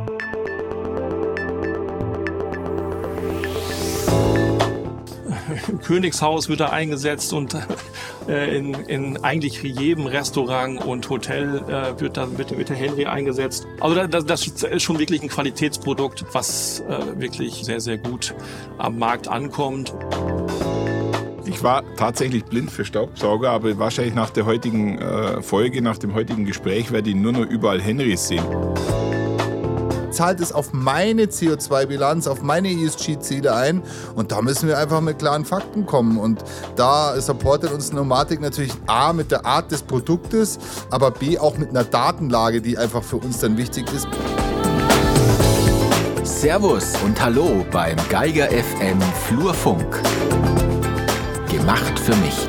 Im Königshaus wird er eingesetzt und in eigentlich jedem Restaurant und Hotel wird der Henry eingesetzt. Also das ist schon wirklich ein Qualitätsprodukt, was wirklich sehr, sehr gut am Markt ankommt. Ich war tatsächlich blind für Staubsauger, aber wahrscheinlich nach der heutigen Folge, nach dem heutigen Gespräch werde ich nur noch überall Henrys sehen. Zahlt es auf meine CO2-Bilanz, auf meine ESG-Ziele ein und da müssen wir einfach mit klaren Fakten kommen und da supportet uns Nomatic natürlich A mit der Art des Produktes, aber B auch mit einer Datenlage, die einfach für uns dann wichtig ist. Servus und Hallo beim Geiger FM Flurfunk. Gemacht für mich.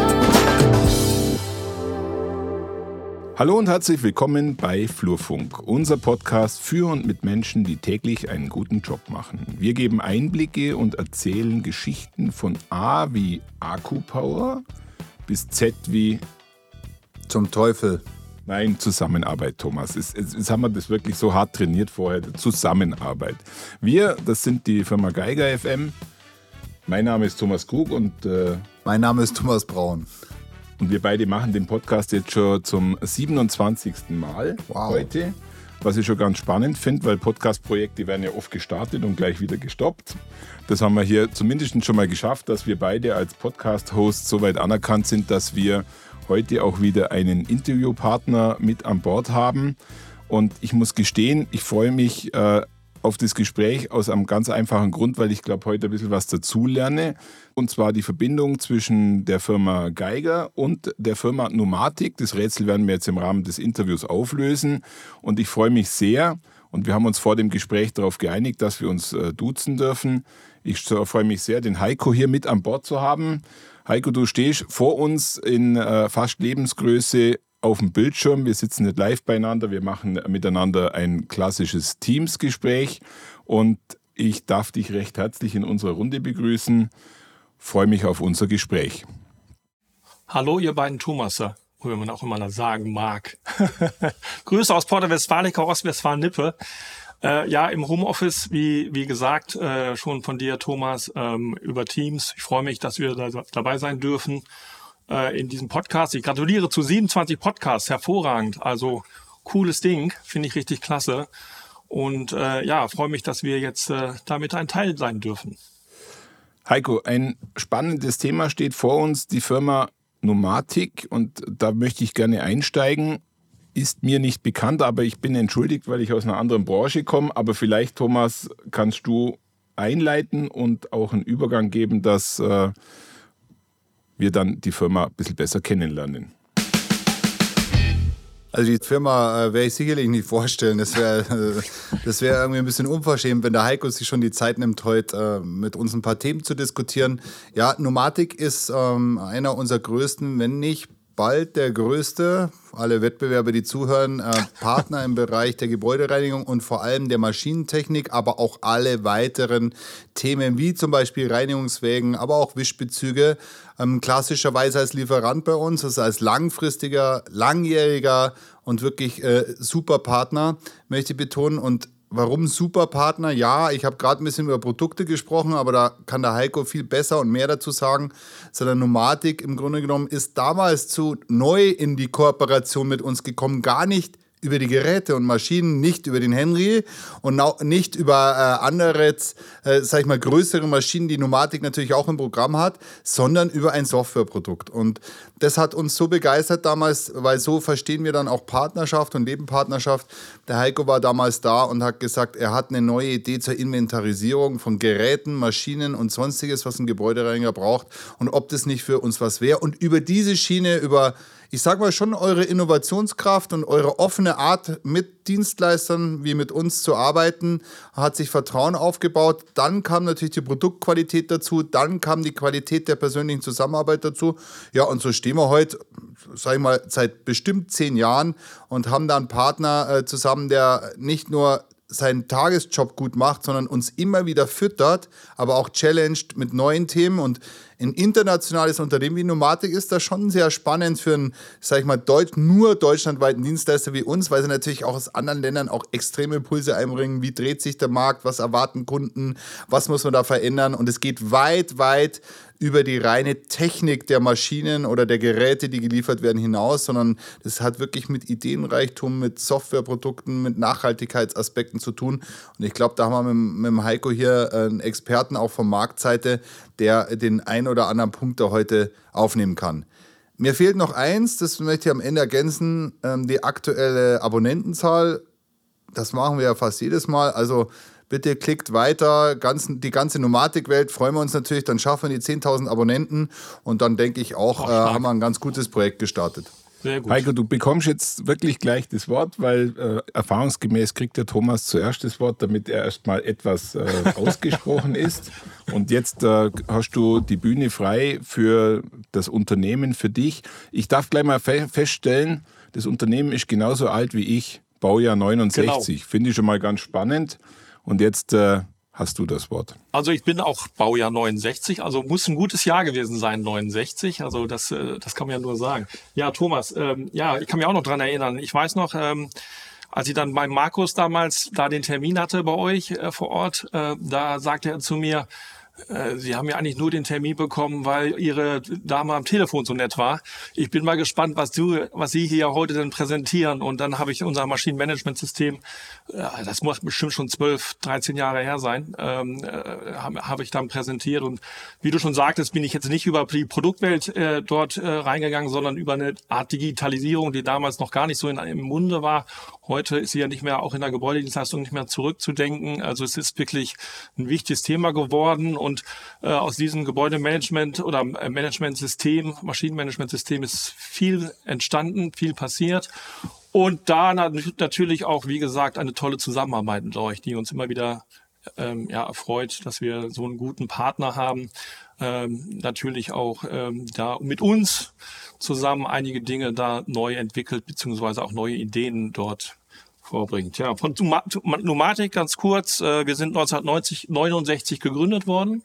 Hallo und herzlich willkommen bei Flurfunk, unser Podcast für und mit Menschen, die täglich einen guten Job machen. Wir geben Einblicke und erzählen Geschichten von A wie Akkupower bis Z wie Zum Teufel. Nein, Zusammenarbeit, Thomas. Jetzt haben wir das wirklich so hart trainiert vorher, Zusammenarbeit. Wir, das sind die Firma Geiger FM. Mein Name ist Thomas Krug und mein Name ist Thomas Braun. Und wir beide machen den Podcast jetzt schon zum 27. Mal heute, was ich schon ganz spannend finde, weil Podcast-Projekte werden ja oft gestartet und gleich wieder gestoppt. Das haben wir hier zumindest schon mal geschafft, dass wir beide als Podcast-Hosts so weit anerkannt sind, dass wir heute auch wieder einen Interviewpartner mit an Bord haben. Und ich muss gestehen, ich freue mich auf das Gespräch aus einem ganz einfachen Grund, weil ich glaube, heute ein bisschen was dazulerne. Und zwar die Verbindung zwischen der Firma Geiger und der Firma Nomatic. Das Rätsel werden wir jetzt im Rahmen des Interviews auflösen. Und ich freue mich sehr, und wir haben uns vor dem Gespräch darauf geeinigt, dass wir uns duzen dürfen. Ich freue mich sehr, den Heiko hier mit an Bord zu haben. Heiko, du stehst vor uns in fast Lebensgröße auf dem Bildschirm. Wir sitzen nicht live beieinander, wir machen miteinander ein klassisches Teams-Gespräch und ich darf dich recht herzlich in unserer Runde begrüßen. Freue mich auf unser Gespräch. Hallo, ihr beiden Thomaser, wie man auch immer sagen mag. Grüße aus Porta Westfalica, Ostwestfalen-Lippe. Ja, im Homeoffice, wie gesagt, schon von dir, Thomas, über Teams. Ich freue mich, dass wir da dabei sein dürfen in diesem Podcast. Ich gratuliere zu 27 Podcasts, hervorragend. Also cooles Ding, finde ich richtig klasse. Und freue mich, dass wir jetzt damit ein Teil sein dürfen. Heiko, ein spannendes Thema steht vor uns, die Firma Nomatic. Und da möchte ich gerne einsteigen. Ist mir nicht bekannt, aber ich bin entschuldigt, weil ich aus einer anderen Branche komme. Aber vielleicht, Thomas, kannst du einleiten und auch einen Übergang geben, dass wir dann die Firma ein bisschen besser kennenlernen. Also die Firma werde ich sicherlich nicht vorstellen. Das wäre irgendwie ein bisschen unverschämt, wenn der Heiko sich schon die Zeit nimmt, heute mit uns ein paar Themen zu diskutieren. Ja, Nomatic ist einer unserer größten, wenn nicht bald der größte, alle Wettbewerber, die zuhören, Partner im Bereich der Gebäudereinigung und vor allem der Maschinentechnik, aber auch alle weiteren Themen wie zum Beispiel Reinigungswägen, aber auch Wischbezüge, klassischerweise als Lieferant bei uns, also als langfristiger, langjähriger und wirklich super Partner, möchte ich betonen. Und warum Superpartner? Ja, ich habe gerade ein bisschen über Produkte gesprochen, aber da kann der Heiko viel besser und mehr dazu sagen. Sondern Nomatic im Grunde genommen ist damals zu neu in die Kooperation mit uns gekommen, gar nicht über die Geräte und Maschinen, nicht über den Henry und nicht über andere, größere Maschinen, die Nomatic natürlich auch im Programm hat, sondern über ein Softwareprodukt. Und das hat uns so begeistert damals, weil so verstehen wir dann auch Partnerschaft und Nebenpartnerschaft. Der Heiko war damals da und hat gesagt, er hat eine neue Idee zur Inventarisierung von Geräten, Maschinen und Sonstiges, was ein Gebäudereiniger braucht und ob das nicht für uns was wäre. Und über diese Schiene, ich sage mal schon, eure Innovationskraft und eure offene Art, mit Dienstleistern wie mit uns zu arbeiten, hat sich Vertrauen aufgebaut. Dann kam natürlich die Produktqualität dazu, dann kam die Qualität der persönlichen Zusammenarbeit dazu. Ja, und so stehen wir heute, sage ich mal, seit bestimmt 10 Jahren und haben da einen Partner zusammen, der nicht nur seinen Tagesjob gut macht, sondern uns immer wieder füttert, aber auch challenged mit neuen Themen. Und ein internationales Unternehmen wie Nomatic ist da schon sehr spannend für einen, sag ich mal, nur deutschlandweiten Dienstleister wie uns, weil sie natürlich auch aus anderen Ländern auch extreme Impulse einbringen. Wie dreht sich der Markt? Was erwarten Kunden? Was muss man da verändern? Und es geht weit, weit über die reine Technik der Maschinen oder der Geräte, die geliefert werden, hinaus, sondern das hat wirklich mit Ideenreichtum, mit Softwareprodukten, mit Nachhaltigkeitsaspekten zu tun. Und ich glaube, da haben wir mit dem Heiko hier einen Experten auch von Marktseite, der den ein oder anderen Punkt da heute aufnehmen kann. Mir fehlt noch eins, das möchte ich am Ende ergänzen, die aktuelle Abonnentenzahl. Das machen wir ja fast jedes Mal, also bitte klickt weiter, die ganze Nomatic-Welt, freuen wir uns natürlich, dann schaffen wir die 10.000 Abonnenten und dann denke ich auch, haben wir ein ganz gutes Projekt gestartet. Sehr gut. Heiko, du bekommst jetzt wirklich gleich das Wort, weil erfahrungsgemäß kriegt der Thomas zuerst das Wort, damit er erstmal etwas ausgesprochen ist. Und jetzt hast du die Bühne frei für das Unternehmen, für dich. Ich darf gleich mal feststellen, das Unternehmen ist genauso alt wie ich, Baujahr 69. Genau. Finde ich schon mal ganz spannend. Und jetzt hast du das Wort. Also ich bin auch Baujahr 69, also muss ein gutes Jahr gewesen sein, 69. Also das kann man ja nur sagen. Ja, Thomas, ich kann mich auch noch dran erinnern. Ich weiß noch, als ich dann bei Markus damals da den Termin hatte bei euch vor Ort, da sagte er zu mir, Sie haben ja eigentlich nur den Termin bekommen, weil Ihre Dame am Telefon so nett war. Ich bin mal gespannt, was Sie hier heute denn präsentieren. Und dann habe ich unser Maschinenmanagementsystem, das muss bestimmt schon 12, 13 Jahre her sein, habe ich dann präsentiert. Und wie du schon sagtest, bin ich jetzt nicht über die Produktwelt dort reingegangen, sondern über eine Art Digitalisierung, die damals noch gar nicht so im Munde war. Heute ist sie ja nicht mehr, auch in der Gebäudedienstleistung, nicht mehr zurückzudenken. Also es ist wirklich ein wichtiges Thema geworden. Und aus diesem Gebäudemanagement oder Managementsystem, Maschinenmanagementsystem ist viel entstanden, viel passiert. Und da natürlich auch, wie gesagt, eine tolle Zusammenarbeit mit euch, die uns immer wieder erfreut, dass wir so einen guten Partner haben. Natürlich auch da mit uns zusammen einige Dinge da neu entwickelt, beziehungsweise auch neue Ideen dort vorbringt. Ja, von Nomatic ganz kurz. Wir sind 1969 gegründet worden.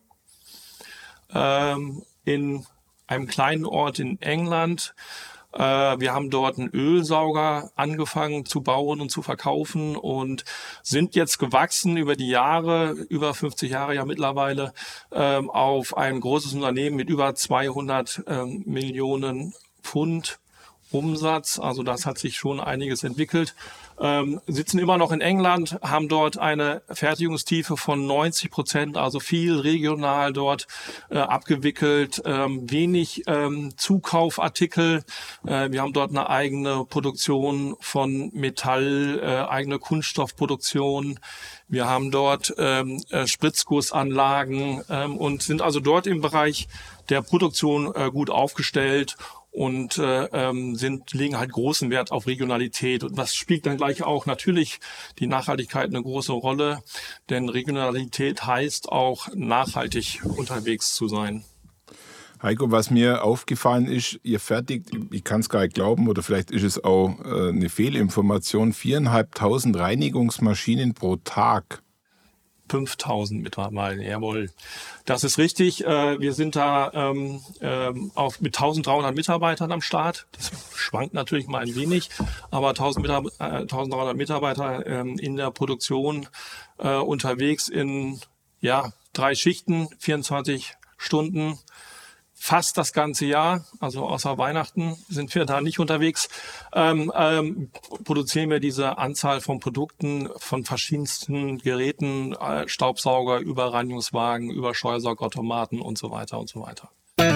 In einem kleinen Ort in England. Wir haben dort einen Ölsauger angefangen zu bauen und zu verkaufen und sind jetzt gewachsen über die Jahre, über 50 Jahre ja mittlerweile, auf ein großes Unternehmen mit über 200 Millionen Pfund Umsatz. Also das hat sich schon einiges entwickelt. Sitzen immer noch in England, haben dort eine Fertigungstiefe von 90%, also viel regional dort abgewickelt, wenig Zukaufartikel. Wir haben dort eine eigene Produktion von Metall, eigene Kunststoffproduktion. Wir haben dort Spritzgussanlagen und sind also dort im Bereich der Produktion gut aufgestellt. Und legen halt großen Wert auf Regionalität. Und das spielt dann gleich auch natürlich die Nachhaltigkeit eine große Rolle. Denn Regionalität heißt auch nachhaltig unterwegs zu sein. Heiko, was mir aufgefallen ist, ihr fertigt, ich kann es gar nicht glauben, oder vielleicht ist es auch eine Fehlinformation, 4.500 Reinigungsmaschinen pro Tag. 5.000 mittlerweile, jawohl. Das ist richtig. Wir sind da mit 1.300 Mitarbeitern am Start. Das schwankt natürlich mal ein wenig, aber 1.300 Mitarbeiter in der Produktion unterwegs in 3 Schichten, 24 Stunden. Fast das ganze Jahr, also außer Weihnachten sind wir da nicht unterwegs, produzieren wir diese Anzahl von Produkten von verschiedensten Geräten, Staubsauger, über Reinigungswagen, über Steuersaugautomaten und so weiter und so weiter.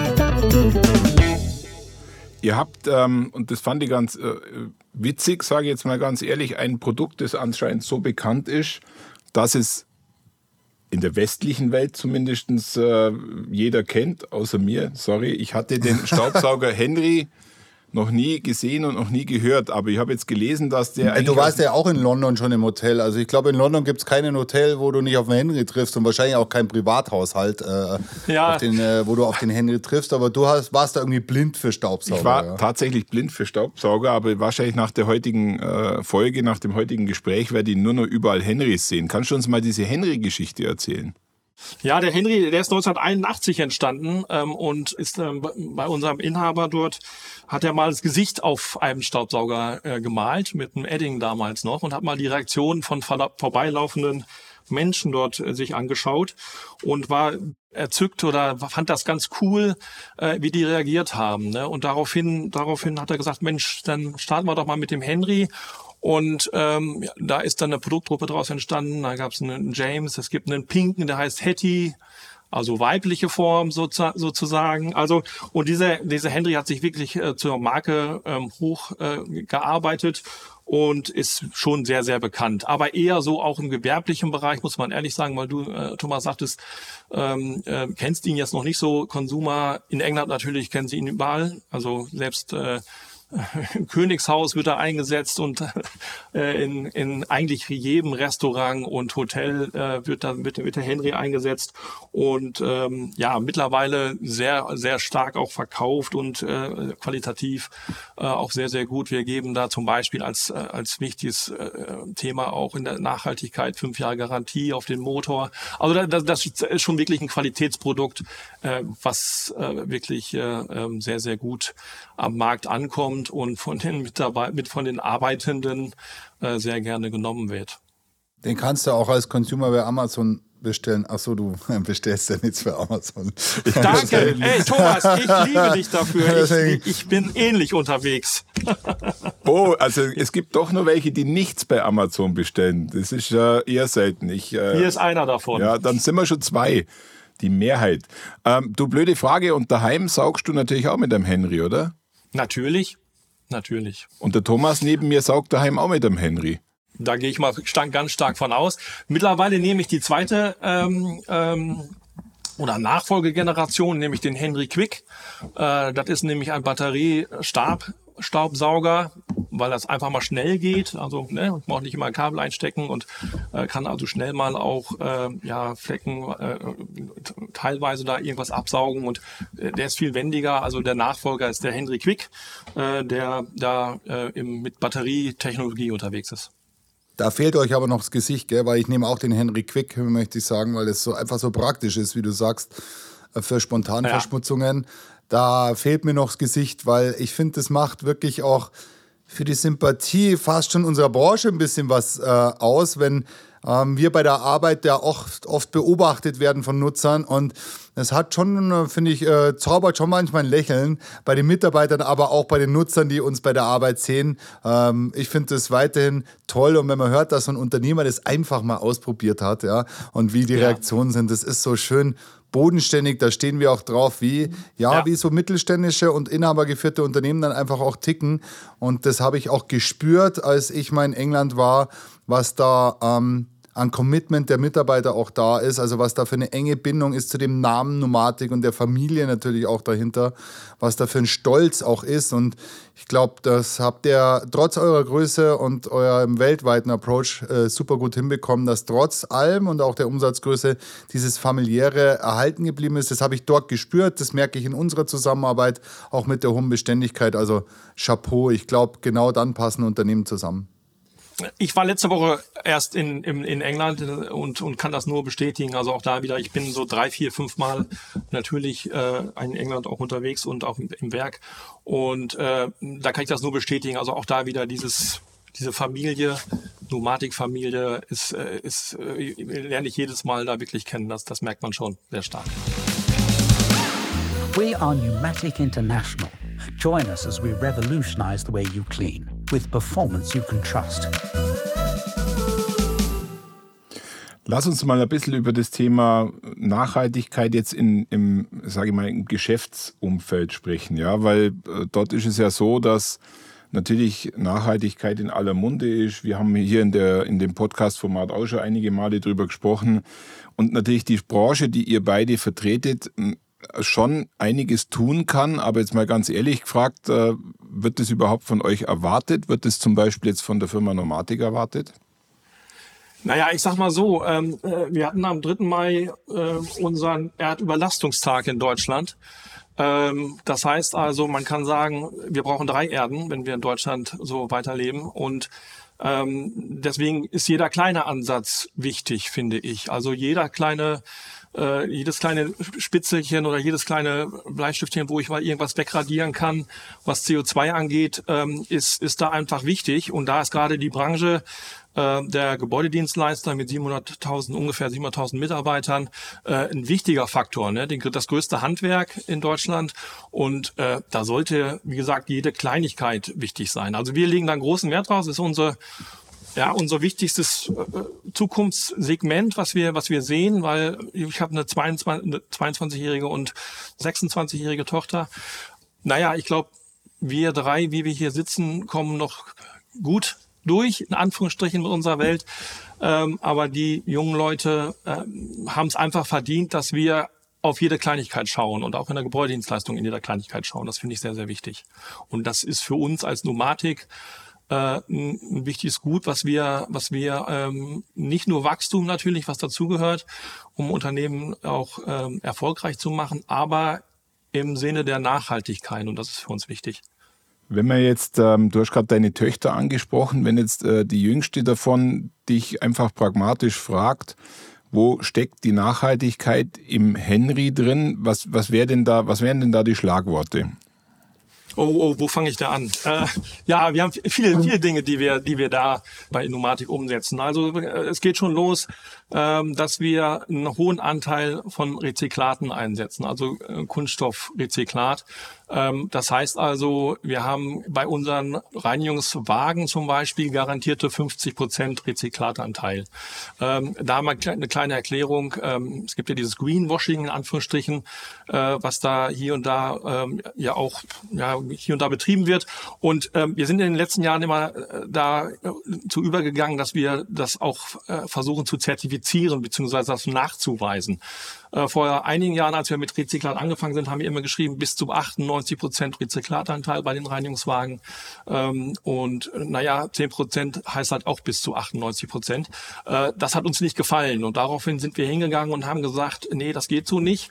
Ihr habt, und das fand ich ganz witzig, sage ich jetzt mal ganz ehrlich, ein Produkt, das anscheinend so bekannt ist, dass es in der westlichen Welt zumindest jeder kennt, außer mir. Sorry, ich hatte den Staubsauger Henry noch nie gesehen und noch nie gehört. Aber ich habe jetzt gelesen, dass der... Du warst ja auch in London schon im Hotel. Also ich glaube, in London gibt es kein Hotel, wo du nicht auf den Henry triffst und wahrscheinlich auch kein Privathaushalt, wo du auf den Henry triffst. Aber du warst da irgendwie blind für Staubsauger. Ich war tatsächlich blind für Staubsauger, aber wahrscheinlich nach der heutigen Folge, nach dem heutigen Gespräch, werde ich nur noch überall Henrys sehen. Kannst du uns mal diese Henry-Geschichte erzählen? Ja, der Henry, der ist 1981 entstanden und ist bei unserem Inhaber dort, hat er mal das Gesicht auf einem Staubsauger gemalt, mit einem Edding damals noch, und hat mal die Reaktion von vorbeilaufenden Menschen dort sich angeschaut und war erzückt oder fand das ganz cool, wie die reagiert haben. Ne? Und daraufhin hat er gesagt, Mensch, dann starten wir doch mal mit dem Henry. Und da ist dann eine Produktgruppe draus entstanden. Da gab es einen James, es gibt einen Pinken, der heißt Hetty, also weibliche Form sozusagen. Also und diese Henry hat sich wirklich zur Marke hochgearbeitet und ist schon sehr, sehr bekannt. Aber eher so auch im gewerblichen Bereich, muss man ehrlich sagen, weil du, Thomas, sagtest, kennst ihn jetzt noch nicht so. Consumer in England natürlich kennen sie ihn überall. Also selbst im Königshaus wird er eingesetzt und in eigentlich jedem Restaurant und Hotel wird der Henry eingesetzt und mittlerweile sehr, sehr stark auch verkauft und qualitativ auch sehr, sehr gut. Wir geben da zum Beispiel als wichtiges Thema auch in der Nachhaltigkeit 5 Jahre Garantie auf den Motor. Also das ist schon wirklich ein Qualitätsprodukt, was wirklich sehr, sehr gut am Markt ankommt und von den Arbeitenden sehr gerne genommen wird. Den kannst du auch als Consumer bei Amazon bestellen. Achso, du bestellst ja nichts für Amazon. Danke. Hey Thomas, ich liebe dich dafür. Ich bin ähnlich unterwegs. Oh, also es gibt doch nur welche, die nichts bei Amazon bestellen. Das ist eher selten. Hier ist einer davon. Ja, dann sind wir schon 2. Die Mehrheit. Du, blöde Frage. Und daheim saugst du natürlich auch mit dem Henry, oder? Natürlich. Und der Thomas neben mir saugt daheim auch mit dem Henry. Da gehe ich mal ganz stark von aus. Mittlerweile nehme ich die zweite oder Nachfolgegeneration, nämlich den Henry Quick. Das ist nämlich ein Batteriestaubsauger, weil das einfach mal schnell geht. Also man braucht nicht immer ein Kabel einstecken und kann also schnell mal auch Flecken teilweise da irgendwas absaugen. Und der ist viel wendiger. Also der Nachfolger ist der Henry Quick, der da mit Batterietechnologie unterwegs ist. Da fehlt euch aber noch das Gesicht, gell? Weil ich nehme auch den Henry Quick, möchte ich sagen, weil es so einfach so praktisch ist, wie du sagst, für Spontanverschmutzungen. Ja. Da fehlt mir noch das Gesicht, weil ich finde, das macht wirklich auch für die Sympathie fast schon unserer Branche ein bisschen was aus, wenn wir bei der Arbeit ja oft beobachtet werden von Nutzern und es hat schon, finde ich, zaubert schon manchmal ein Lächeln bei den Mitarbeitern, aber auch bei den Nutzern, die uns bei der Arbeit sehen. Ich finde das weiterhin toll und wenn man hört, dass so ein Unternehmer das einfach mal ausprobiert hat, ja, und wie die Reaktionen sind, das ist so schön bodenständig, da stehen wir auch drauf, wie so mittelständische und inhabergeführte Unternehmen dann einfach auch ticken und das habe ich auch gespürt, als ich mal in England war, was da an Commitment der Mitarbeiter auch da ist, also was da für eine enge Bindung ist zu dem Namen Numatic und der Familie natürlich auch dahinter, was da für ein Stolz auch ist und ich glaube, das habt ihr trotz eurer Größe und eurem weltweiten Approach super gut hinbekommen, dass trotz allem und auch der Umsatzgröße dieses familiäre erhalten geblieben ist. Das habe ich dort gespürt, das merke ich in unserer Zusammenarbeit, auch mit der hohen Beständigkeit, also Chapeau, ich glaube, genau dann passen Unternehmen zusammen. Ich war letzte Woche erst in England und kann das nur bestätigen. Also auch da wieder, ich bin so 3, 4, 5 Mal natürlich in England auch unterwegs und auch im Werk. Und da kann ich das nur bestätigen. Also auch da wieder diese Familie, Numatic-Familie, lerne ich jedes Mal da wirklich kennen. Das merkt man schon sehr stark. We are Numatic International. Join us as we revolutionize the way you clean with performance you can trust. Lass uns mal ein bisschen über das Thema Nachhaltigkeit jetzt im Geschäftsumfeld sprechen, ja, weil dort ist es ja so, dass natürlich Nachhaltigkeit in aller Munde ist. Wir haben hier in dem Podcast-Format auch schon einige Male drüber gesprochen. Und natürlich die Branche, die ihr beide vertretet, schon einiges tun kann, aber jetzt mal ganz ehrlich gefragt, wird das überhaupt von euch erwartet? Wird das zum Beispiel jetzt von der Firma Nomatic erwartet? Naja, ich sag mal so, wir hatten am 3. Mai unseren Erdüberlastungstag in Deutschland. Das heißt also, man kann sagen, wir brauchen 3 Erden, wenn wir in Deutschland so weiterleben. Und deswegen ist jeder kleine Ansatz wichtig, finde ich. Also jedes kleine Spitzelchen oder jedes kleine Bleistiftchen, wo ich mal irgendwas wegradieren kann, was CO2 angeht, ist da einfach wichtig. Und da ist gerade die Branche der Gebäudedienstleister mit ungefähr 700.000 Mitarbeitern ein wichtiger Faktor, ne? Das größte Handwerk in Deutschland. Und da sollte, wie gesagt, jede Kleinigkeit wichtig sein. Also wir legen da einen großen Wert drauf. Das ist unser wichtigstes Zukunftssegment, was wir sehen, weil ich habe eine 22-jährige und 26-jährige Tochter. Naja, ich glaube, wir 3, wie wir hier sitzen, kommen noch gut durch, in Anführungsstrichen, mit unserer Welt. Aber die jungen Leute haben es einfach verdient, dass wir auf jede Kleinigkeit schauen und auch in der Gebäudedienstleistung in jeder Kleinigkeit schauen. Das finde ich sehr, sehr wichtig. Und das ist für uns als Nomatic ein wichtiges Gut, was wir nicht nur Wachstum natürlich, was dazugehört, um Unternehmen auch erfolgreich zu machen, aber im Sinne der Nachhaltigkeit, und das ist für uns wichtig. Wenn man jetzt, du hast gerade deine Töchter angesprochen, wenn jetzt die Jüngste davon dich einfach pragmatisch fragt, wo steckt die Nachhaltigkeit im Henry drin? Was wären denn da die Schlagworte? Wo fange ich da an? Ja, wir haben viele Dinge, die wir da bei Nomatic umsetzen. Also es geht schon los, dass wir einen hohen Anteil von Rezyklaten einsetzen, also Kunststoffrezyklat. Das heißt also, wir haben bei unseren Reinigungswagen zum Beispiel garantierte 50% Rezyklatanteil. Da haben wir eine kleine Erklärung. Es gibt ja dieses Greenwashing in Anführungsstrichen, was da hier und da hier und da betrieben wird. Und wir sind in den letzten Jahren immer dazu übergegangen, dass wir das auch versuchen zu zertifizieren bzw. das nachzuweisen. Vor einigen Jahren, als wir mit Rezyklat angefangen sind, haben wir immer geschrieben, bis zu 98% Rezyklatanteil bei den Reinigungswagen. Und 10% heißt halt auch bis zu 98%. Das hat uns nicht gefallen. Und daraufhin sind wir hingegangen und haben gesagt, nee, das geht so nicht.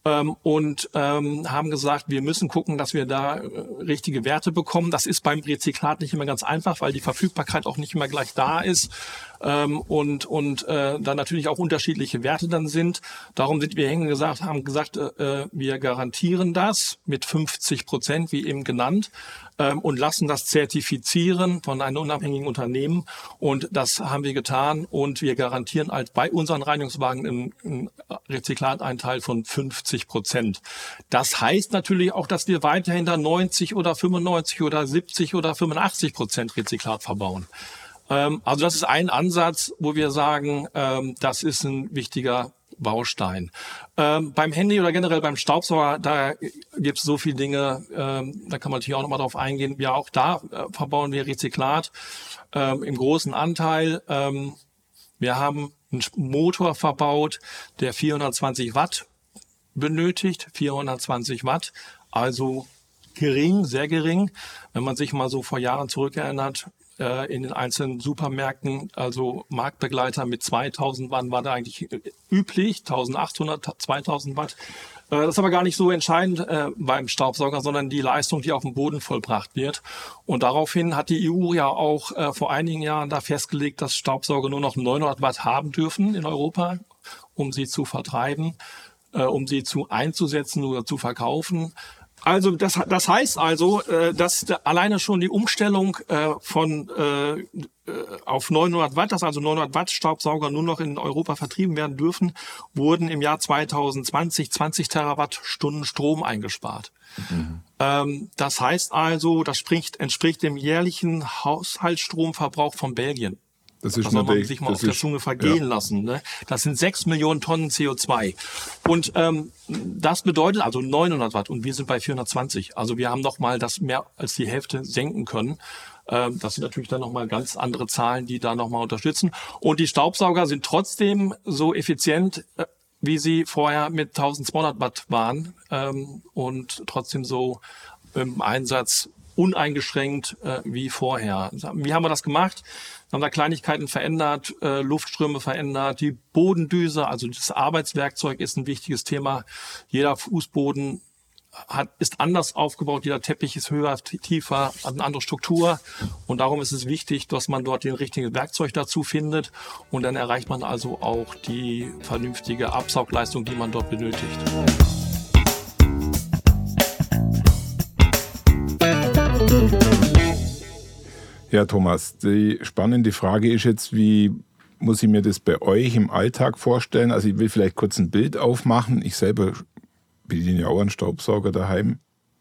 Und haben gesagt, wir müssen gucken, dass wir da richtige Werte bekommen. Das ist beim Rezyklat nicht immer ganz einfach, weil die Verfügbarkeit auch nicht immer gleich da ist und dann natürlich auch unterschiedliche Werte dann sind. Darum sind wir haben gesagt, wir garantieren das mit 50%, wie eben genannt, und lassen das zertifizieren von einem unabhängigen Unternehmen. Und das haben wir getan und wir garantieren halt bei unseren Reinigungswagen einen Rezyklateinteil von 50%. Das heißt natürlich auch, dass wir weiterhin da 90 oder 95 oder 70 oder 85% Rezyklat verbauen. Also das ist ein Ansatz, wo wir sagen, das ist ein wichtiger Baustein. Beim Handy oder generell beim Staubsauger, da gibt es so viele Dinge, da kann man natürlich auch nochmal drauf eingehen. Ja, auch da verbauen wir Rezyklat im großen Anteil. Wir haben einen Motor verbaut, der 420 Watt benötigt, 420 Watt, also gering, sehr gering. Wenn man sich mal so vor Jahren zurückerinnert, in den einzelnen Supermärkten, also Marktbegleiter mit 2000 Watt war da eigentlich üblich, 1800, 2000 Watt. Das ist aber gar nicht so entscheidend beim Staubsauger, sondern die Leistung, die auf dem Boden vollbracht wird. Und daraufhin hat die EU ja auch vor einigen Jahren da festgelegt, dass Staubsauger nur noch 900 Watt haben dürfen in Europa, um sie zu vertreiben, um sie einzusetzen oder zu verkaufen. Also das heißt also, dass alleine schon die Umstellung auf 900 Watt, dass also 900 Watt Staubsauger nur noch in Europa vertrieben werden dürfen, wurden im Jahr 2020 20 Terawattstunden Strom eingespart. Mhm. Das heißt also, das entspricht dem jährlichen Haushaltsstromverbrauch von Belgien. Das ist soll man sich mal auf der Zunge vergehen lassen. Ne? Das sind 6 Millionen Tonnen CO2. Und das bedeutet also 900 Watt und wir sind bei 420. Also wir haben nochmal das mehr als die Hälfte senken können. Das sind natürlich dann nochmal ganz andere Zahlen, die da nochmal unterstützen. Und die Staubsauger sind trotzdem so effizient, wie sie vorher mit 1200 Watt waren und trotzdem so im Einsatz uneingeschränkt wie vorher. Wie haben wir das gemacht? Wir haben da Kleinigkeiten verändert, Luftströme verändert, die Bodendüse, also das Arbeitswerkzeug ist ein wichtiges Thema. Jeder Fußboden ist anders aufgebaut, jeder Teppich ist höher, tiefer, hat eine andere Struktur und darum ist es wichtig, dass man dort den richtigen Werkzeug dazu findet und dann erreicht man also auch die vernünftige Absaugleistung, die man dort benötigt. Ja, Thomas, die spannende Frage ist jetzt, wie muss ich mir das bei euch im Alltag vorstellen? Also ich will vielleicht kurz ein Bild aufmachen. Ich selber bediene ja auch einen Staubsauger daheim.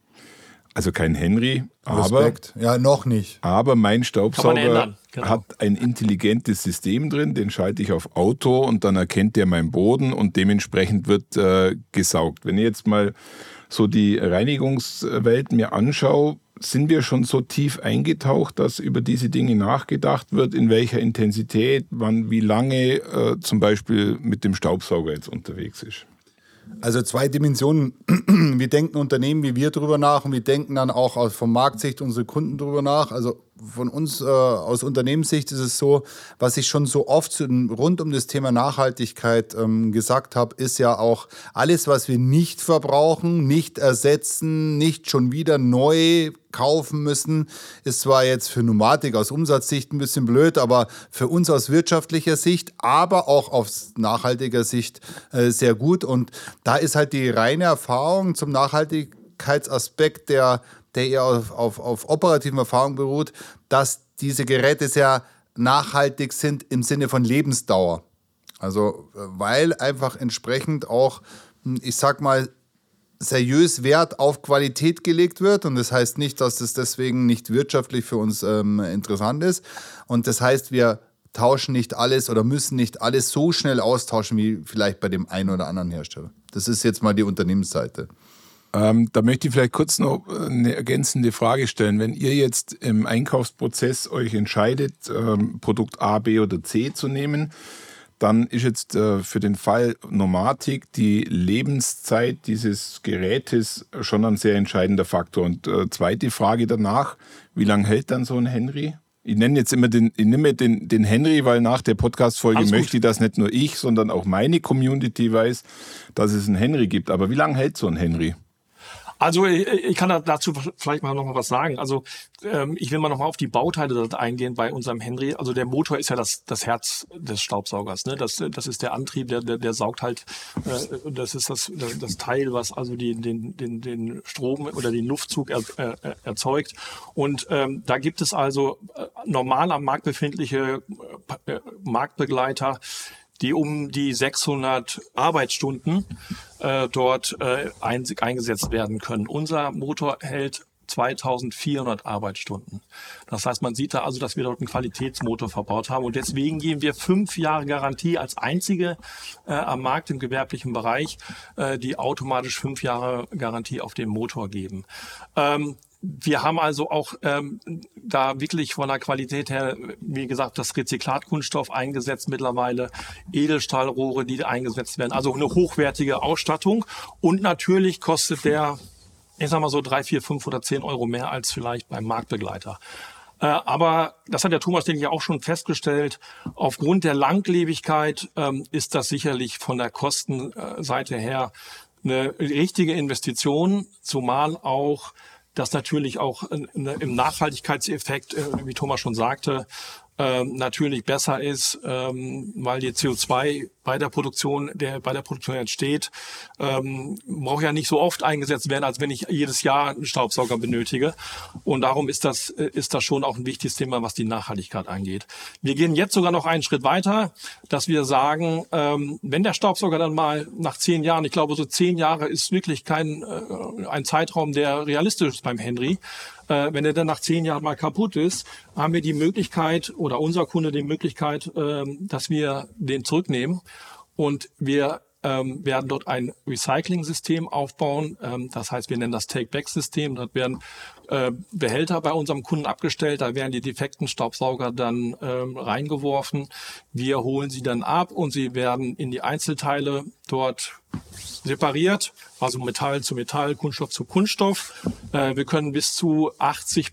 Also kein Henry, Respekt. Ja, noch nicht. Aber mein Staubsauger Genau. hat ein intelligentes System drin, den schalte ich auf Auto und dann erkennt der meinen Boden und dementsprechend wird gesaugt. Wenn ich jetzt mal so die Reinigungswelt mir anschaue, sind wir schon so tief eingetaucht, dass über diese Dinge nachgedacht wird, in welcher Intensität, wann, wie lange zum Beispiel mit dem Staubsauger jetzt unterwegs ist? Also 2 Dimensionen. Wir denken Unternehmen wie wir drüber nach und wir denken dann auch von Marktsicht unsere Kunden drüber nach. Also von uns aus Unternehmenssicht ist es so, was ich schon so oft rund um das Thema Nachhaltigkeit gesagt habe, ist ja auch alles, was wir nicht verbrauchen, nicht ersetzen, nicht schon wieder neu kaufen müssen, ist zwar jetzt für Nomatik aus Umsatzsicht ein bisschen blöd, aber für uns aus wirtschaftlicher Sicht, aber auch aus nachhaltiger Sicht sehr gut. Und da ist halt die reine Erfahrung zum Nachhaltigkeitsaspekt, der eher auf operativen Erfahrungen beruht, dass diese Geräte sehr nachhaltig sind im Sinne von Lebensdauer. Also weil einfach entsprechend auch, ich sag mal, seriös Wert auf Qualität gelegt wird. Und das heißt nicht, dass das deswegen nicht wirtschaftlich für uns interessant ist. Und das heißt, wir tauschen nicht alles oder müssen nicht alles so schnell austauschen wie vielleicht bei dem einen oder anderen Hersteller. Das ist jetzt mal die Unternehmensseite. Da möchte ich vielleicht kurz noch eine ergänzende Frage stellen. Wenn ihr jetzt im Einkaufsprozess euch entscheidet, Produkt A, B oder C zu nehmen, dann ist jetzt für den Fall Nomatik die Lebenszeit dieses Gerätes schon ein sehr entscheidender Faktor. Und zweite Frage danach, wie lange hält dann so ein Henry? Ich nenne jetzt immer den Henry, weil nach der Podcast-Folge möchte ich, dass nicht nur ich, sondern auch meine Community weiß, dass es einen Henry gibt. Aber wie lange hält so ein Henry? Also ich kann dazu vielleicht mal noch mal was sagen. Also ich will mal noch mal auf die Bauteile dort eingehen bei unserem Henry. Also der Motor ist ja das Herz des Staubsaugers. Ne? Das ist der Antrieb, der saugt halt. Das ist das Teil, was also den Strom oder den Luftzug erzeugt. Und da gibt es also normal am Markt befindliche Marktbegleiter, die um die 600 Arbeitsstunden dort eingesetzt werden können. Unser Motor hält 2400 Arbeitsstunden. Das heißt, man sieht da also, dass wir dort einen Qualitätsmotor verbaut haben und deswegen geben wir 5 Jahre Garantie als einzige am Markt im gewerblichen Bereich, die automatisch 5 Jahre Garantie auf den Motor geben. Wir haben also auch da wirklich von der Qualität her, wie gesagt, das Rezyklatkunststoff eingesetzt mittlerweile, Edelstahlrohre, die eingesetzt werden, also eine hochwertige Ausstattung. Und natürlich kostet der, ich sag mal so 3, 4, 5 oder 10 Euro mehr als vielleicht beim Marktbegleiter. Aber das hat der Thomas, denke ich, auch schon festgestellt. Aufgrund der Langlebigkeit ist das sicherlich von der Kostenseite her eine richtige Investition, zumal auch das natürlich auch im Nachhaltigkeitseffekt, wie Thomas schon sagte, natürlich besser ist, weil die CO2 bei der Produktion entsteht, braucht ja nicht so oft eingesetzt werden, als wenn ich jedes Jahr einen Staubsauger benötige. Und darum ist das schon auch ein wichtiges Thema, was die Nachhaltigkeit angeht. Wir gehen jetzt sogar noch einen Schritt weiter, dass wir sagen, wenn der Staubsauger dann mal nach 10 Jahren, ich glaube so 10 Jahre ist wirklich ein Zeitraum, der realistisch ist beim Henry, wenn er dann nach 10 Jahren mal kaputt ist, haben wir die Möglichkeit oder unser Kunde die Möglichkeit, dass wir den zurücknehmen und wir werden dort ein Recycling-System aufbauen. Das heißt, wir nennen das Take-Back-System. Dort werden Behälter bei unserem Kunden abgestellt. Da werden die defekten Staubsauger dann reingeworfen. Wir holen sie dann ab und sie werden in die Einzelteile dort separiert, also Metall zu Metall, Kunststoff zu Kunststoff. Wir können bis zu über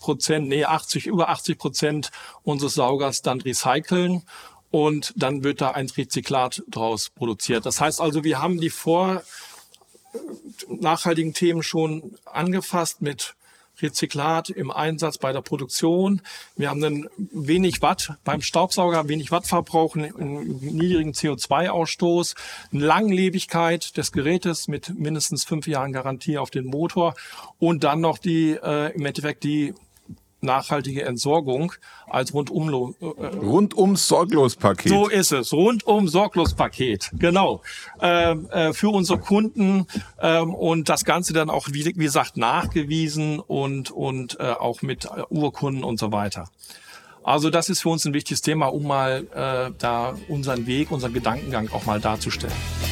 80% unseres Saugers dann recyceln und dann wird da ein Rezyklat draus produziert. Das heißt also, wir haben die nachhaltigen Themen schon angefasst mit Rezyklat im Einsatz bei der Produktion. Wir haben dann wenig Watt beim Staubsauger, wenig Wattverbrauch, einen niedrigen CO2-Ausstoß, eine Langlebigkeit des Gerätes mit mindestens 5 Jahren Garantie auf den Motor und dann noch im Endeffekt die nachhaltige Entsorgung als rundum Sorglos-Paket. So ist es, rundum Sorglos-Paket, genau, für unsere Kunden und das Ganze dann auch, wie gesagt, nachgewiesen und auch mit Urkunden und so weiter. Also das ist für uns ein wichtiges Thema, um mal da unseren Gedankengang auch mal darzustellen.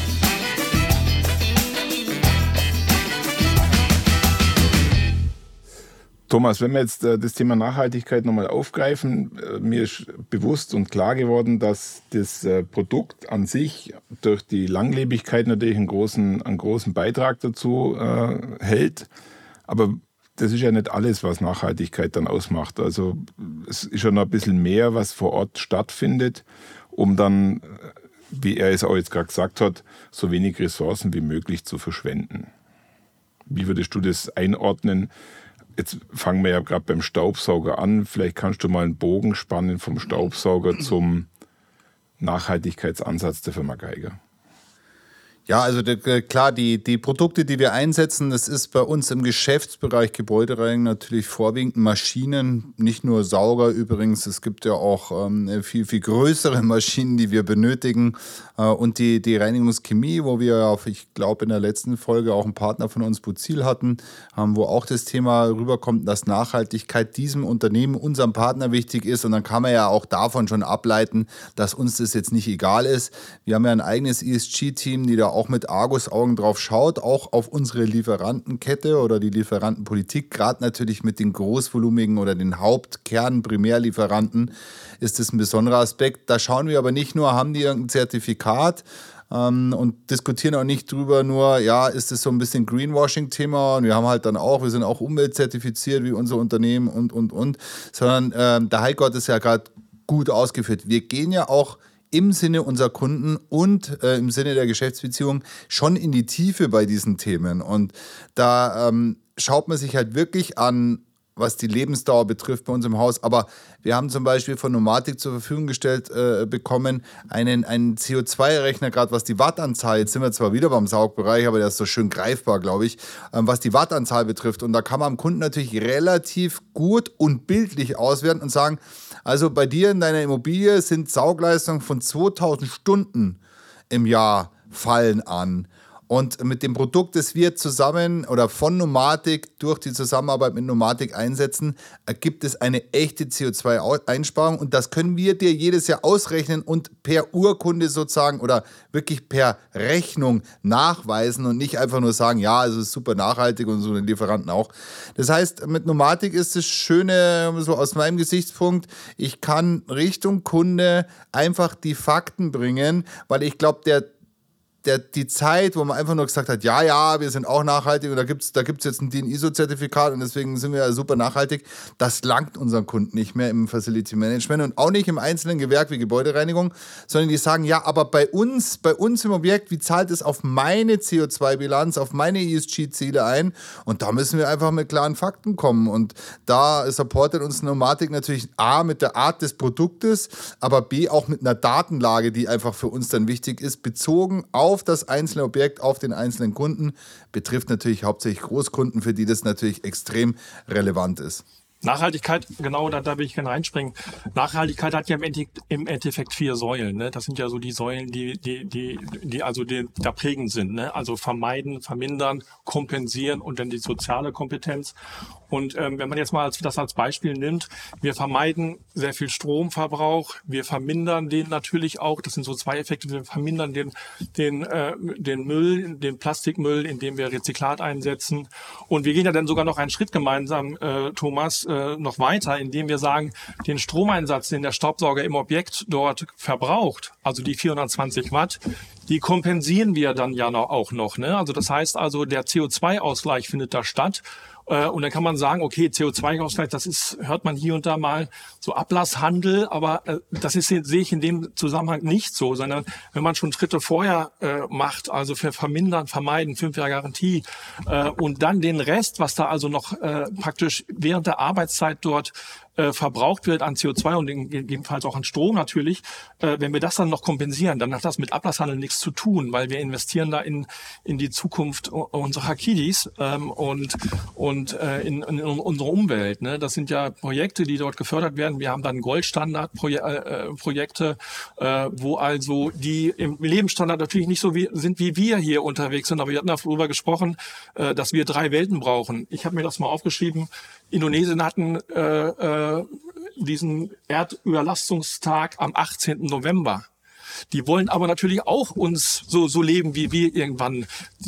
Thomas, wenn wir jetzt das Thema Nachhaltigkeit nochmal aufgreifen, mir ist bewusst und klar geworden, dass das Produkt an sich durch die Langlebigkeit natürlich einen großen Beitrag dazu hält. Aber das ist ja nicht alles, was Nachhaltigkeit dann ausmacht. Also es ist ja noch ein bisschen mehr, was vor Ort stattfindet, um dann, wie er es auch jetzt gerade gesagt hat, so wenig Ressourcen wie möglich zu verschwenden. Wie würdest du das einordnen? Jetzt fangen wir ja gerade beim Staubsauger an. Vielleicht kannst du mal einen Bogen spannen vom Staubsauger zum Nachhaltigkeitsansatz der Firma Geiger. Ja, also klar, die Produkte, die wir einsetzen, das ist bei uns im Geschäftsbereich Gebäudereinigung natürlich vorwiegend Maschinen, nicht nur Sauger übrigens, es gibt ja auch viel, viel größere Maschinen, die wir benötigen und die Reinigungschemie, wo wir, ich glaube in der letzten Folge auch einen Partner von uns, Buzil, hatten, wo auch das Thema rüberkommt, dass Nachhaltigkeit diesem Unternehmen, unserem Partner wichtig ist und dann kann man ja auch davon schon ableiten, dass uns das jetzt nicht egal ist. Wir haben ja ein eigenes ESG-Team, die da auch mit Argusaugen drauf schaut, auch auf unsere Lieferantenkette oder die Lieferantenpolitik, gerade natürlich mit den großvolumigen oder den Hauptkern-Primärlieferanten ist das ein besonderer Aspekt. Da schauen wir aber nicht nur, haben die irgendein Zertifikat und diskutieren auch nicht drüber, nur, ja, ist das so ein bisschen Greenwashing-Thema und wir sind auch umweltzertifiziert wie unser Unternehmen und, sondern der Heiko hat es ja gerade gut ausgeführt. Wir gehen ja auch im Sinne unserer Kunden und im Sinne der Geschäftsbeziehung schon in die Tiefe bei diesen Themen. Und da schaut man sich halt wirklich an, was die Lebensdauer betrifft bei uns im Haus. Aber wir haben zum Beispiel von Nomatic zur Verfügung gestellt bekommen, einen CO2-Rechner, gerade was die Wattanzahl, jetzt sind wir zwar wieder beim Saugbereich, aber der ist so schön greifbar, glaube ich, was die Wattanzahl betrifft. Und da kann man am Kunden natürlich relativ gut und bildlich auswerten und sagen, also bei dir in deiner Immobilie sind Saugleistungen von 2000 Stunden im Jahr fallen an. Und mit dem Produkt, das wir zusammen oder von Nomatic durch die Zusammenarbeit mit Nomatic einsetzen, ergibt es eine echte CO2-Einsparung. Und das können wir dir jedes Jahr ausrechnen und per Urkunde sozusagen oder wirklich per Rechnung nachweisen und nicht einfach nur sagen, ja, also es ist super nachhaltig und so den Lieferanten auch. Das heißt, mit Nomatic ist das Schöne, so aus meinem Gesichtspunkt, ich kann Richtung Kunde einfach die Fakten bringen, weil ich glaube, die Zeit, wo man einfach nur gesagt hat, ja, wir sind auch nachhaltig und da gibt's jetzt ein DIN ISO-Zertifikat und deswegen sind wir ja super nachhaltig, das langt unseren Kunden nicht mehr im Facility Management und auch nicht im einzelnen Gewerk wie Gebäudereinigung, sondern die sagen, ja, aber bei uns im Objekt, wie zahlt es auf meine CO2-Bilanz, auf meine ESG-Ziele ein? Und da müssen wir einfach mit klaren Fakten kommen und da supportet uns Nomatic natürlich A, mit der Art des Produktes, aber B, auch mit einer Datenlage, die einfach für uns dann wichtig ist, bezogen auf das einzelne Objekt, auf den einzelnen Kunden, betrifft natürlich hauptsächlich Großkunden, für die das natürlich extrem relevant ist. Nachhaltigkeit, genau, da will ich gerne reinspringen. Nachhaltigkeit hat ja im Endeffekt 4 Säulen. Ne? Das sind ja so die Säulen, die also da prägend sind. Ne? Also vermeiden, vermindern, kompensieren und dann die soziale Kompetenz. Und wenn man jetzt mal das als Beispiel nimmt, wir vermeiden sehr viel Stromverbrauch, wir vermindern den natürlich auch, das sind so 2 Effekte, wir vermindern den Müll, den Plastikmüll, indem wir Rezyklat einsetzen. Und wir gehen ja dann sogar noch einen Schritt gemeinsam, Thomas, noch weiter, indem wir sagen, den Stromeinsatz, den der Staubsauger im Objekt dort verbraucht, also die 420 Watt, die kompensieren wir dann ja auch noch. Ne? Also das heißt also, der CO2-Ausgleich findet da statt. Und dann kann man sagen, okay, CO2-Ausgleich, hört man hier und da mal so Ablasshandel, aber das sehe ich in dem Zusammenhang nicht so, sondern wenn man schon Schritte vorher macht, also für vermindern, vermeiden, 5 Jahre Garantie und dann den Rest, was da also noch praktisch während der Arbeitszeit dort verbraucht wird an CO2 und gegebenenfalls auch an Strom natürlich, wenn wir das dann noch kompensieren, dann hat das mit Ablasshandel nichts zu tun, weil wir investieren da in die Zukunft unserer Kiddies und in unsere Umwelt. Ne? Das sind ja Projekte, die dort gefördert werden. Wir haben dann Goldstandard-Projekte, wo also die im Lebensstandard natürlich nicht so sind, wie wir hier unterwegs sind. Aber wir hatten darüber gesprochen, dass wir 3 Welten brauchen. Ich habe mir das mal aufgeschrieben. Indonesien hatten diesen Erdüberlastungstag am 18. November. Die wollen aber natürlich auch uns so leben, wie wir irgendwann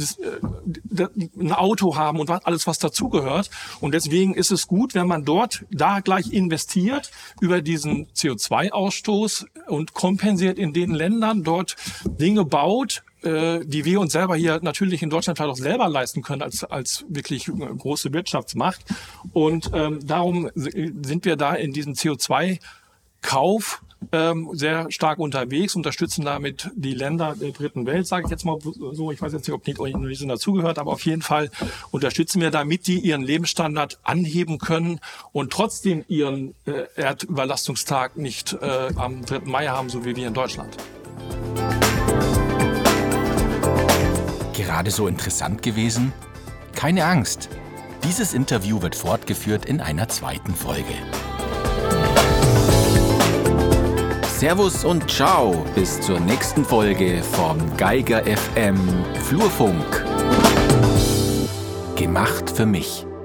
ein Auto haben und alles, was dazugehört. Und deswegen ist es gut, wenn man da gleich investiert über diesen CO2-Ausstoß und kompensiert in den Ländern dort Dinge baut, die wir uns selber hier natürlich in Deutschland vielleicht auch selber leisten können als wirklich große Wirtschaftsmacht. Und darum sind wir da in diesem CO2-Kauf sehr stark unterwegs, unterstützen damit die Länder der dritten Welt, sage ich jetzt mal so. Ich weiß jetzt nicht, ob Indonesien dazugehört, aber auf jeden Fall unterstützen wir damit, die ihren Lebensstandard anheben können und trotzdem ihren Erdüberlastungstag nicht am 3. Mai haben, so wie wir in Deutschland. Gerade so interessant gewesen? Keine Angst. Dieses Interview wird fortgeführt in einer 2. Folge. Servus und ciao, bis zur nächsten Folge vom Geiger FM Flurfunk. Gemacht für mich.